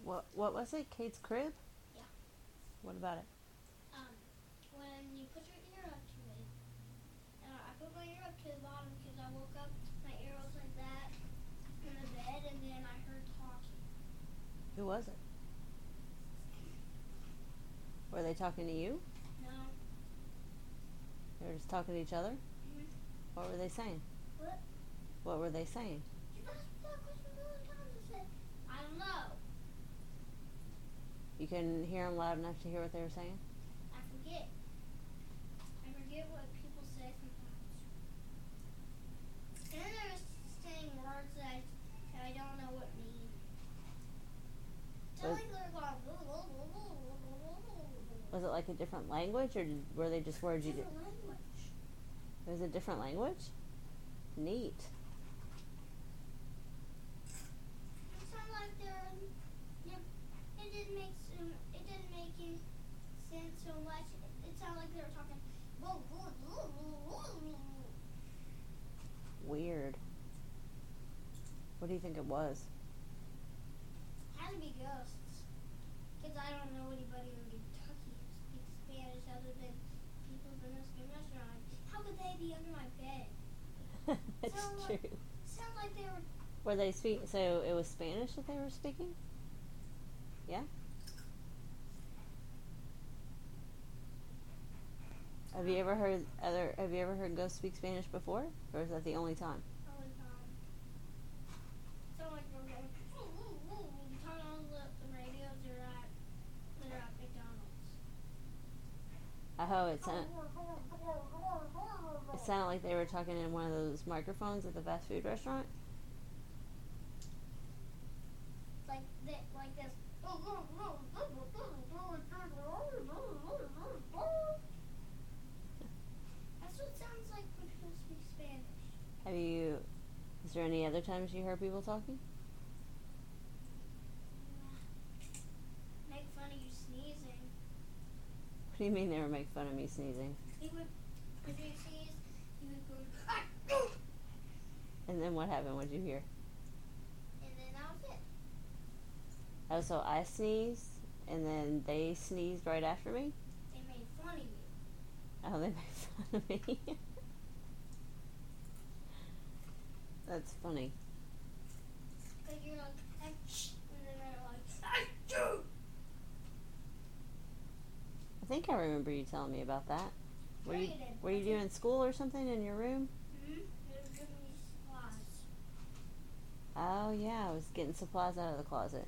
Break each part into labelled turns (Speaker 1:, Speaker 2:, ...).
Speaker 1: What was it? Kate's crib?
Speaker 2: Yeah.
Speaker 1: What about it?
Speaker 2: When you put your ear up to it, I put my ear up to the bottom because I woke up, my ear was like that in the bed, and then I heard talking.
Speaker 1: Who was it? Were they talking to you?
Speaker 2: No.
Speaker 1: They were just talking to each other?
Speaker 2: Mhm.
Speaker 1: What were they saying?
Speaker 2: What?
Speaker 1: What were they saying?
Speaker 2: You've asked me that question a million times. I said, I don't know.
Speaker 1: You couldn't hear them loud enough to hear what they were saying?
Speaker 2: I forget. I forget what people say sometimes. And then they're saying words that I don't know what mean. Sound like they're going.
Speaker 1: Was it like a different language, or were they just words you did?
Speaker 2: Different language.
Speaker 1: It was a different language? Neat.
Speaker 2: It sounded like they're. Yeah, it didn't make any sense so much. It sounded like they were talking.
Speaker 1: Weird. What do you think it was?
Speaker 2: Had to be ghosts. Because I don't know anybody in Kentucky who speaks Spanish other than people in the Mexican restaurant. How could they be under my bed?
Speaker 1: That's true.
Speaker 2: Sounds like they were.
Speaker 1: Were they speaking? So it was Spanish that they were speaking? Yeah? Have you ever heard ghosts speak Spanish before? Or is that the only time?
Speaker 2: All the time. Sound like they were going. You turn on the radios, they're at McDonald's.
Speaker 1: Oh, it sounded like they were talking in one of those microphones at the fast food restaurant.
Speaker 2: Like this. That's what it sounds like when people speak Spanish.
Speaker 1: Is there any other times you heard people talking?
Speaker 2: Make fun of you sneezing.
Speaker 1: What do you mean they were making fun of me sneezing?
Speaker 2: If you sneeze, you would go.
Speaker 1: And then what happened? What'd you hear?
Speaker 2: And then that was it.
Speaker 1: Oh, so I sneezed, and then they sneezed right after me?
Speaker 2: They made fun of you.
Speaker 1: Oh, they made fun of me. That's funny.
Speaker 2: Like you're like, and then they're like,
Speaker 1: I think I remember you telling me about that. Were you
Speaker 2: did.
Speaker 1: doing school or something in your room?
Speaker 2: They were giving me supplies.
Speaker 1: Oh yeah, I was getting supplies out of the closet.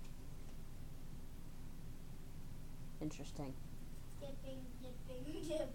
Speaker 1: Interesting.
Speaker 2: Dipping.